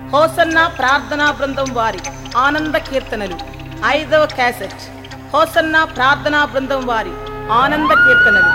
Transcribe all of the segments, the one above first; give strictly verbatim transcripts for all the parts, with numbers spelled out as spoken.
Hosanna ప్రార్థనా బృందం వారి ఆనంద కీర్తనలు ఐదవ క్యాసెట్. హోసన్న ప్రార్థనా బృందం వారి ఆనంద కీర్తనలు.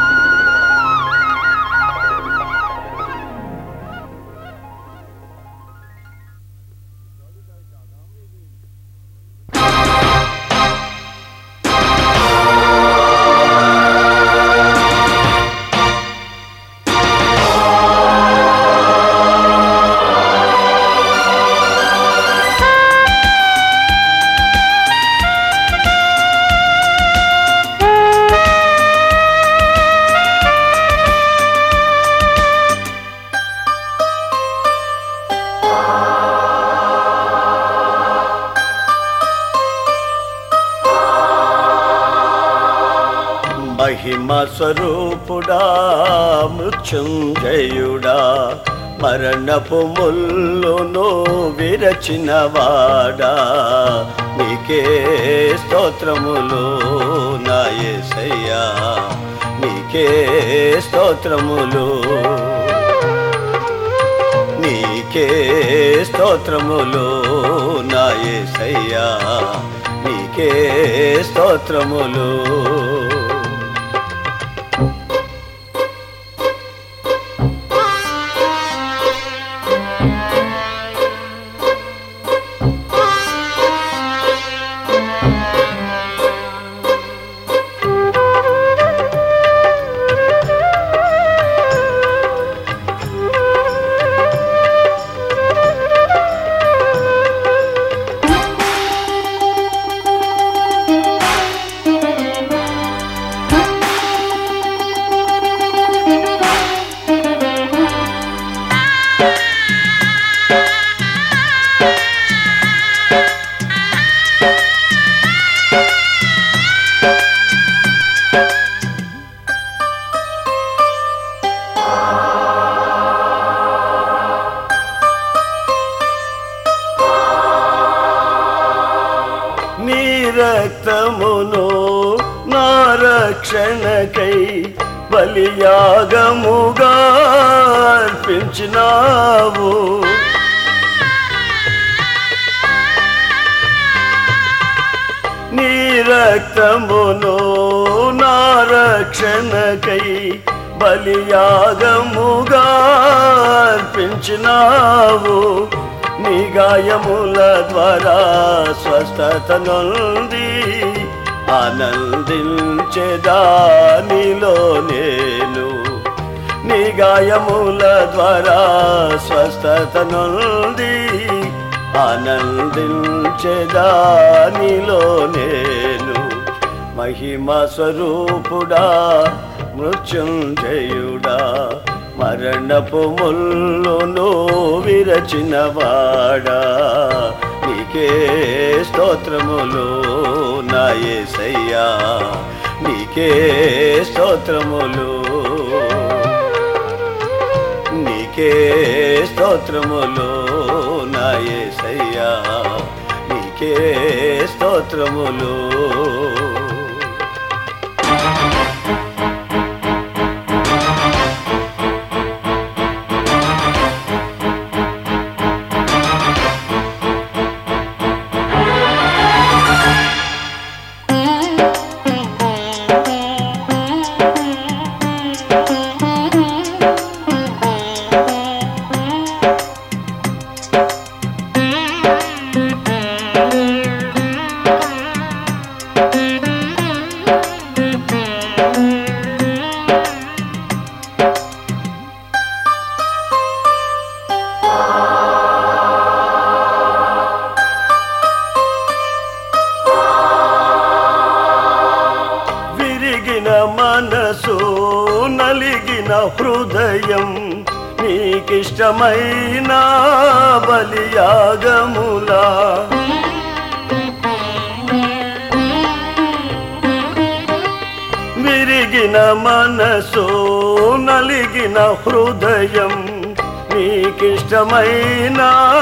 మహిమ స్వరూపుడా, మృత్యుంజయుడా, మరణపు ముల్లును విరచినవాడా, నీకే స్తోత్రములు నా యేసయ్యా, నీకే స్తోత్రములు, నీకే స్తోత్రములు నా యేసయ్యా, నీకే స్తోత్రములు. రక్తమును నా రక్షణకై బలియాగముగా అర్పించినావు, నీ రక్తమును నా రక్షణకై బలియాగముగా అర్పించినావు, నీ గాయముల ద్వారా స్వస్థత నొంది ఆనందించెదా నీలో నేను, నీ గాయముల ద్వారా స్వస్థత నొంది ఆనందించెదా నీలో నేను. మహిమ స్వరూపుడా, మృత్యుంజయుడా, మరణపు ముల్లును విరచినవాడా, నీకే స్తోత్రములు నా యేసయ్యా, నీకే స్తోత్రములు, నీకే స్తోత్రములు నా యేసయ్యా, నీకే స్తోత్రములు. మనసు నలిగిన హృదయం నీకిష్టమైన బలియాగములా, విరిగిన మనసు నలిగిన హృదయం నీకిష్టమైన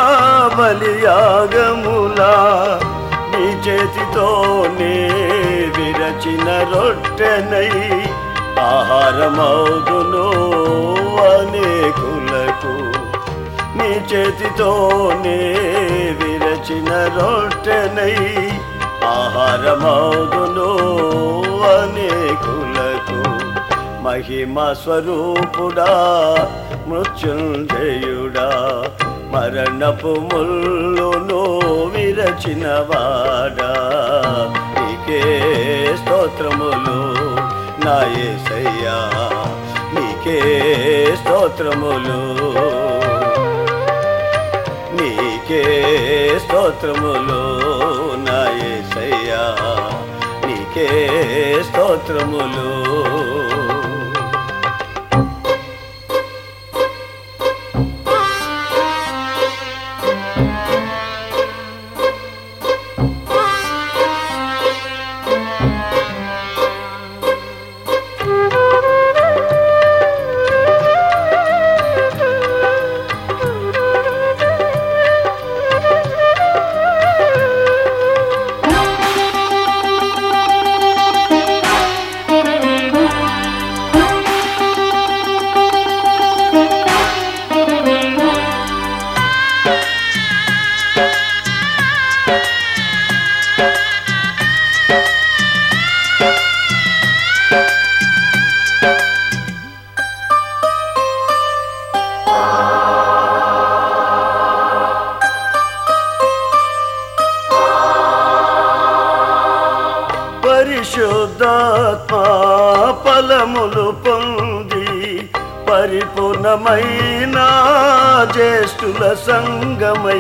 బలియాగములా, నీ చేతితోనే విరచిన రొట్టెనై ఆహారమౌదును అనేకులకు, నీ చేతితోనే విరచిన రొట్టెనై ఆహారమౌదును అనేకులకు. మహిమ స్వరూపుడా మృత్యుంజయుడా మరణపు ముల్లును విరచినవాడా నీకే స్తోత్రములు నా యేసయ్యా నీకే స్తోత్రములు నీకే స్తోత్రములు నా యేసయ్యా నీకే స్తోత్రములు. పరిశుద్ధాత్మ ఫలములు పొంది పరిపూర్ణమైన జ్యేష్ఠుల సంగమై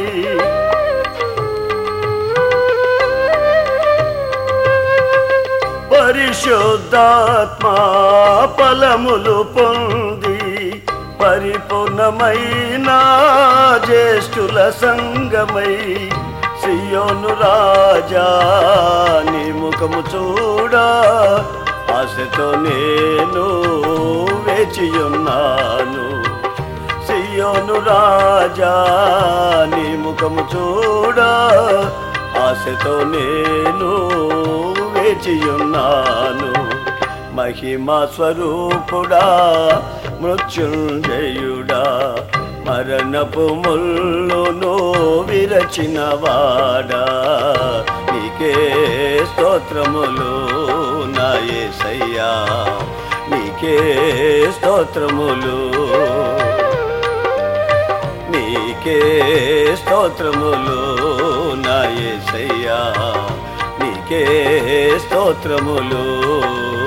పరిశుద్ధాత్మ ఫలములు పొంది పరిపూర్ణమైన జ్యేష్ఠుల సంగమై సియోను రాజా నీ ముఖము చూడా ఆశతో నేను వేచియున్నాను. సియోను రాజా నీ ముఖము చూడా ఆశతో నేను వేచియున్నాను. మహిమా స్వరూపుడా మృత్యుంజయుడా మరణపు ముల్లును విరచినవాడా నీకే స్తోత్రములు నా యేసయ్యా నీకే స్తోత్రములు నీకే స్తోత్రములు నా యేసయ్యా నీకే స్తోత్రములు.